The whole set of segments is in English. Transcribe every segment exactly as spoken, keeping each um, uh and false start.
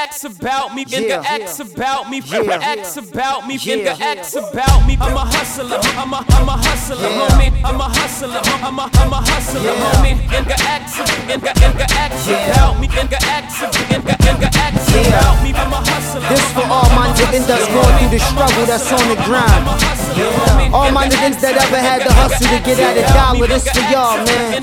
X about me, nigga X about me, Yeah. X about me, Yeah. nigga X about me. I'm a hustler, I'm a, I'm a hustler, Yeah. homie. I'm a hustler, I'm a, I'm a hustler, Yeah. homie. Nigga X, nigga, nigga X Yeah. about me, nigga X, nigga, nigga X Yeah. about me. I'm a hustler. This for all my niggas that's going through the struggle, that's on the grind. All my niggas that ever had to hustle to get at a dollar, this for y'all, man.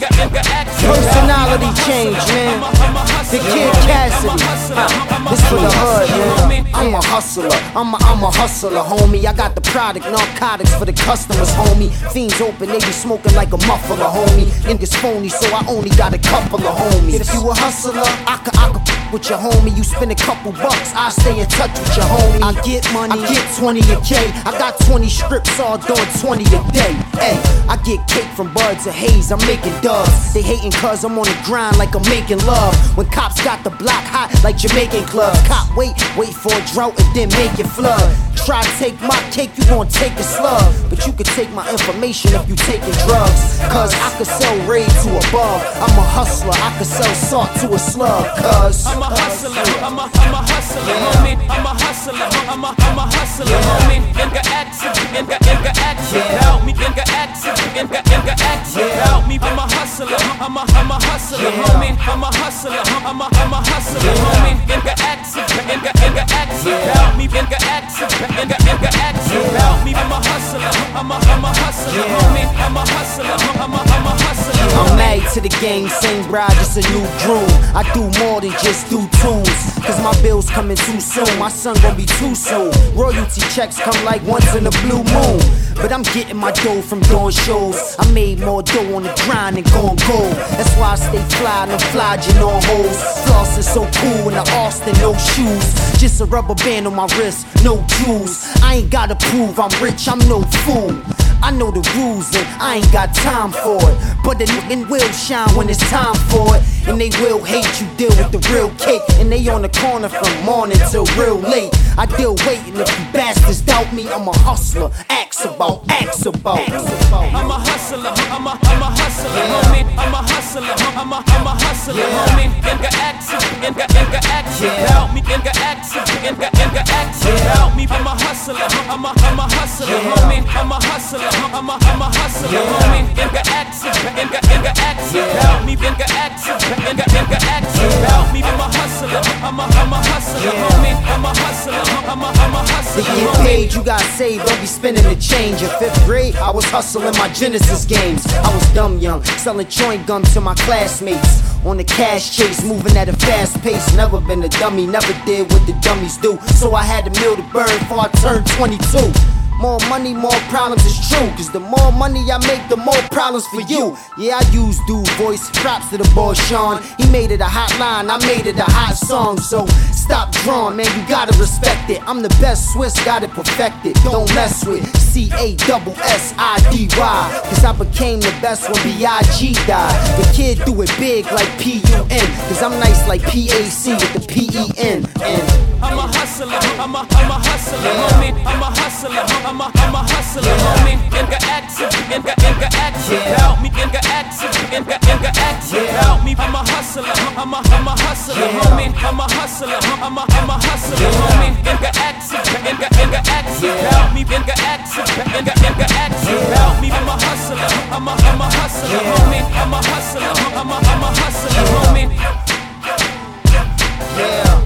Personality change, man. The Kid Cassidy, huh. This for the hood, man. I'm a hustler, I'm a, I'm a hustler, homie. I got the product, narcotics for the customers, homie. Fiends open, they be smoking like a muffler, homie. Niggas phony, so I only got a couple of homies. If you a hustler, I could, I could with your homie. You spend a couple bucks, I stay in touch with your homie. I get money, I get twenty a K. I got twenty strips, all doing twenty a day. Hey, I get cake from buds of haze, I'm making dubs. They hating cause I'm on the grind like I'm making love. When cops got the block hot like Jamaican clubs. Cop wait, wait for a drought and then make it flood. Try to take my cake, you gon' take a slug. But you could take my information if you taking drugs. Cause I could sell raid to above. I'm a hustler, I could sell salt to a slug. Cause I'm a hustler, I'm a, I'm a hustler, homie. I'm a hustler, I'm a, I'm a hustler, homie. Nigga X, nigga, nigga X about me, nigga X, nigga, nigga X about me. I'm a hustler, I'm a, I'm a hustler, homie. I'm a hustler, I'm a, I'm a hustler, homie. Nigga X, nigga, nigga X about me, nigga X, nigga, nigga X about me. I'm a hustler, I'm a, I'm a hustler, homie. I'm a hustler, I'm a, I'm a hustler. I'm married to the game, same bride, just a new groom. I do more than just do tunes, cause my bills coming too soon. My son gon' be too soon. Royalty checks come like once in a blue moon. But I'm getting my dough from doing shows. I made more dough on the grind than gon' gold. That's why I stay fly, no flogging on hoes. Floss is so cool in the Austin, no shoes. Just a rubber band on my wrist, no jewels. I ain't gotta prove I'm rich, I'm no fool. I know the rules and I ain't got time for it. But the nigga will shine when it's time for it. And they will hate you, deal with the real cake. And they on the corner from morning till real late. I deal waiting if you bastards doubt me. I'm a hustler, ask about, ask about. I'm a hustler, I'm a, I'm a hustler, homie. I'm a hustler, I'm a, I'm a hustler, homie. Nigga X, nigga, nigga X about me, nigga X, nigga, nigga X about me. I'm a hustler, I'm a, I'm a hustler, homie. I'm a hustler, I'm a, I'm a hustler, homie. Nigga X, nigga, nigga X about me, nigga X, nigga, nigga X about me. I'm a hustler, I'm a, I'm a hustler, homie. I'm a hustler, I'm a, I'm a hustler, to get paid, you gotta save, don't be spending the change. In fifth grade, I was hustling my Genesis games. I was dumb young, selling chewing gum to my classmates. On the cash chase, moving at a fast pace. Never been a dummy, never did what the dummies do. So I had to mill the bird before I turned twenty-two. More money, more problems, is true. Cause the more money I make, the more problems for you. Yeah, I use dude voice, props to the boy Sean. He made it a hot line, I made it a hot song. So stop drawing, man, you gotta respect it. I'm the best Swiss, got it perfected. Don't mess with C A S S I D Y. Cause I became the best when B I G died. The kid do it big like P U N. Cause I'm nice like P A C with the P E N. And I'm a hustler, I'm a, I'm a hustler, homie. I'm a hustler, I'm a, I'm a hustler, homie. Nigga X, nigga, nigga X about me, nigga X, nigga, nigga X about me. I'm a hustler, I'm a, I'm a hustler, homie. I'm a hustler, I'm a, I'm a hustler, homie. Nigga X, nigga, nigga X about me, nigga X, nigga, nigga X about me. I'm a hustler, I'm a, I'm a hustler, homie. I'm a hustler, I'm a, I'm a hustler, homie. yeah.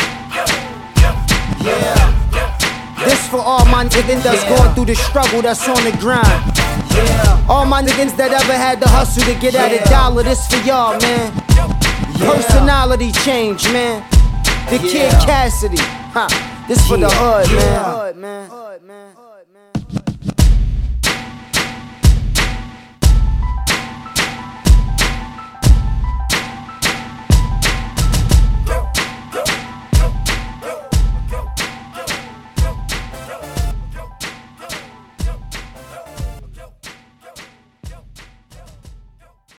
Yeah. This for all my niggas that's going through the struggle, that's on the grind. Yeah. All my niggas that ever had to hustle to get at a dollar, this for y'all, man. Personality change, man. The Kid Cassidy, huh? This for the hood, man.